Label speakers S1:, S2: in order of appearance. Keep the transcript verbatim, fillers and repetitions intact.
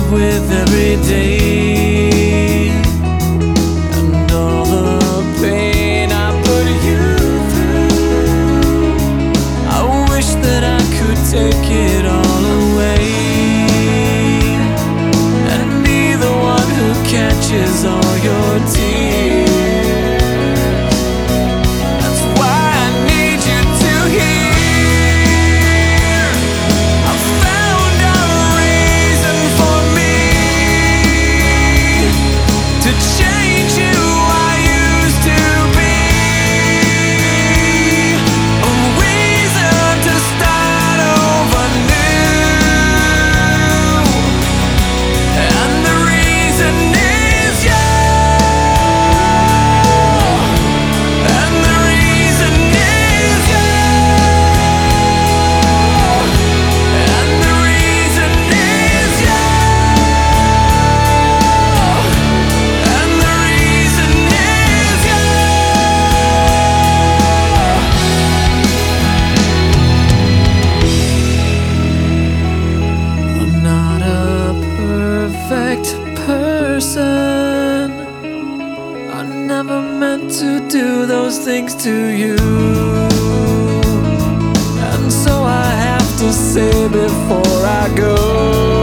S1: live with every day, and all the pain I put you through. I wish that I could take it all away and be the one who catches all your tears. Person, I never meant to do those things to you, and so I have to say before I go,